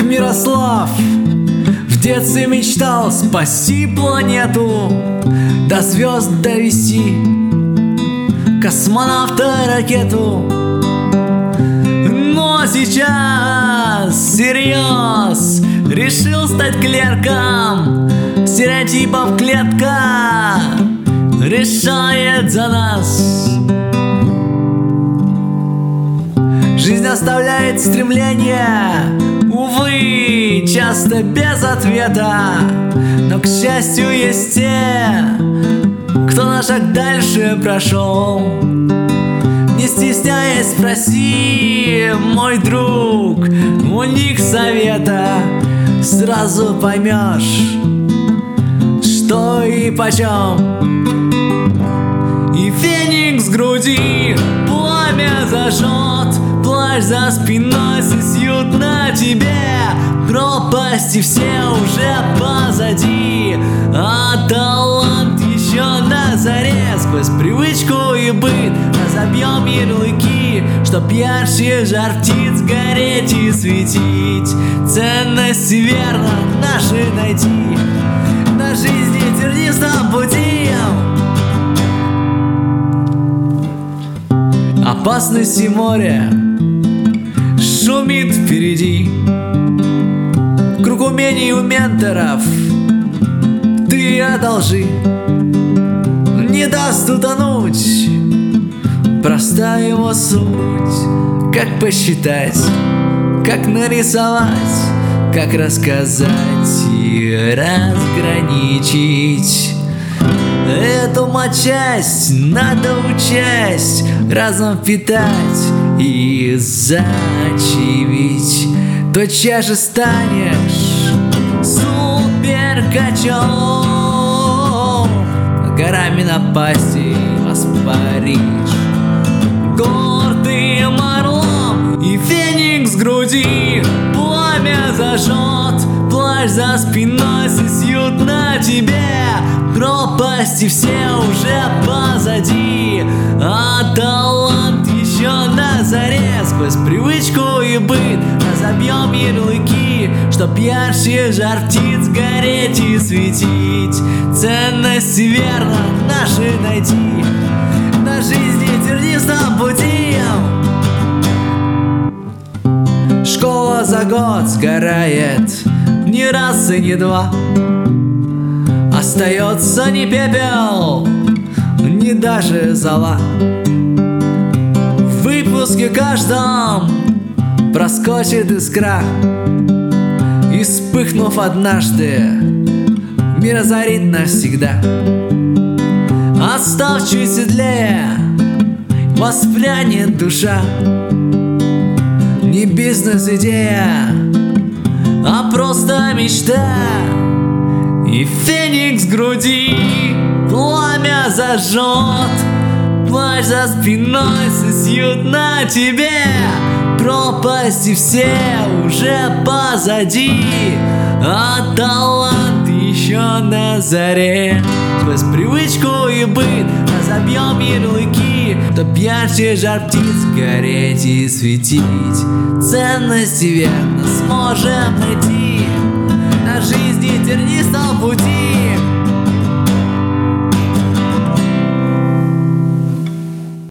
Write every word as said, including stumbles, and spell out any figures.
Мирослав в детстве мечтал спасти планету, до звезд довести космонавта ракету. Но сейчас всерьез решил стать клерком, стереотипов клетка решает за нас. Жизнь оставляет стремление, увы, часто без ответа. Но, к счастью, есть те, кто на шаг дальше прошел. Не стесняясь, спроси, мой друг, у них совета. Сразу поймешь, что и почем. И феникс в груди пламя зажжет, плащ за спиной сосьют на тебе. Пропасти все уже позади, а талант еще на заре. Сквозь привычку и быт разобьем ярлыки, чтоб ярче жар птиц гореть и светить. Ценности верно наши найти, на жизни тернистом пути. Опасности море шумит впереди, круг умений у менторов ты одолжи. Не даст утонуть простая его суть. Как посчитать, как нарисовать, как рассказать и разграничить. Эту матчасть надо учесть, разом впитать и зачивить. Тотчас же станешь суперкачом, горами напасти воспаришь гордым орлом. И феникс в груди пламя зажжет, плащ за спиной сосьют на тебе. Пропасти все уже позади, а талант еще на заре. Сквозь привычку и быт разобьем ярлыки, чтоб ярче жар птиц гореть и светить. Ценности верно наши найти, на жизни тернистом пути. Школа за год сгорает ни раз и ни два. Остается не пепел, ни даже зола. В выпуске каждом проскочит искра, и, вспыхнув однажды, мир озарит навсегда. Остав чуть светлее, воспрянет душа. Не бизнес-идея, а просто мечта. И феникс в груди пламя зажжет, плащ за спиной сосьют на тебе. Пропасти все уже позади, а талант еще на заре. Сквозь привычку и быт разобьем ярлыки, чтоб ярче жар птиц гореть и светить. Ценности верно сможем найти, на жизни тернистом пути.